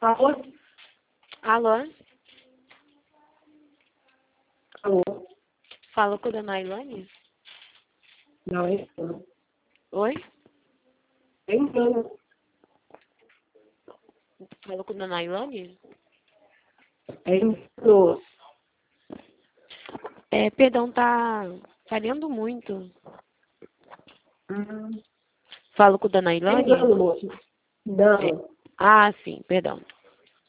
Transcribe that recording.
Alô? Alô? Alô? Fala com a dona Ailane? Não, é não. Oi? É engano. Fala com a dona Ailane? É engano. Perdão, tá falhando muito. Hum. Falo com a dona É Ailane? engano, moço. Não. Ah, sim, perdão.